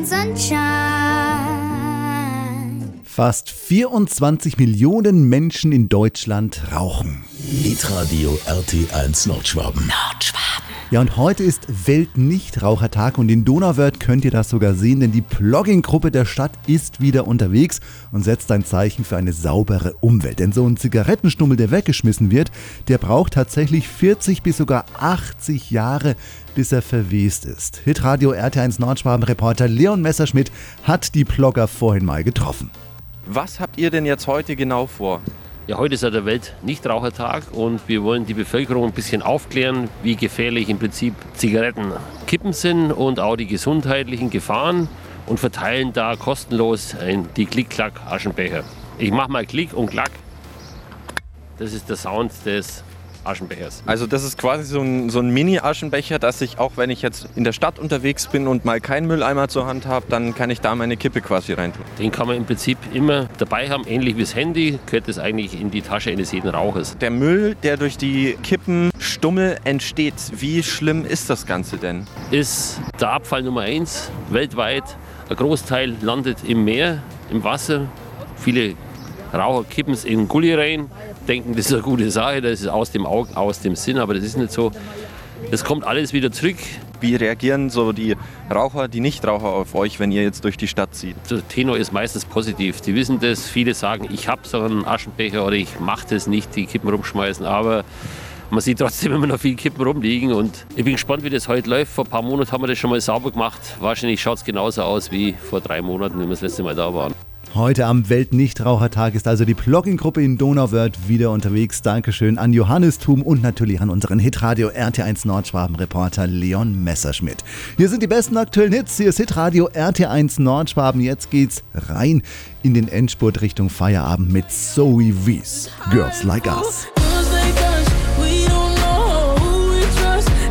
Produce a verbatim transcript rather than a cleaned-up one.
and sunshine. Fast vierundzwanzig Millionen Menschen in Deutschland rauchen. Hitradio R T eins Nordschwaben. Nordschwaben. Ja, und heute ist Weltnichtrauchertag und in Donauwörth könnt ihr das sogar sehen, denn die Plogging-Gruppe der Stadt ist wieder unterwegs und setzt ein Zeichen für eine saubere Umwelt. Denn so ein Zigarettenstummel, der weggeschmissen wird, der braucht tatsächlich vierzig bis sogar achtzig Jahre, bis er verwest ist. Hitradio R T eins Nordschwaben-Reporter Leon Messerschmidt hat die Plogger vorhin mal getroffen. Was habt ihr denn jetzt heute genau vor? Ja, heute ist ja der Weltnichtrauchertag und wir wollen die Bevölkerung ein bisschen aufklären, wie gefährlich im Prinzip Zigaretten, Kippen sind und auch die gesundheitlichen Gefahren und verteilen da kostenlos die Klick-Klack-Aschenbecher. Ich mache mal Klick und Klack. Das ist der Sound des Aschenbechers. Also das ist quasi so ein, so ein Mini-Aschenbecher, dass ich auch, wenn ich jetzt in der Stadt unterwegs bin und mal keinen Mülleimer zur Hand habe, dann kann ich da meine Kippe quasi reintun. Den kann man im Prinzip immer dabei haben, ähnlich wie das Handy, gehört das eigentlich in die Tasche eines jeden Rauchers. Der Müll, der durch die Kippenstummel entsteht, wie schlimm ist das Ganze denn? Ist der Abfall Nummer eins weltweit. Ein Großteil landet im Meer, im Wasser. Viele Raucher kippen es in den Gully rein, denken, das ist eine gute Sache, das ist aus dem Auge, aus dem Sinn, aber das ist nicht so. Das kommt alles wieder zurück. Wie reagieren so die Raucher, die Nichtraucher auf euch, wenn ihr jetzt durch die Stadt zieht? Der Tenor ist meistens positiv. Die wissen das. Viele sagen, ich habe so einen Aschenbecher oder ich mache das nicht, die Kippen rumschmeißen. Aber man sieht trotzdem immer noch viele Kippen rumliegen. Und ich bin gespannt, wie das heute läuft. Vor ein paar Monaten haben wir das schon mal sauber gemacht. Wahrscheinlich schaut es genauso aus wie vor drei Monaten, wenn wir das letzte Mal da waren. Heute am Weltnichtrauchertag ist also die Plogging-Gruppe in Donauwörth wieder unterwegs. Dankeschön an Johannes Thum und natürlich an unseren Hitradio R T eins Nordschwaben-Reporter Leon Messerschmidt. Hier sind die besten aktuellen Hits. Hier ist Hitradio R T eins Nordschwaben. Jetzt geht's rein in den Endspurt Richtung Feierabend mit Zoe Wies. Girls Like Us.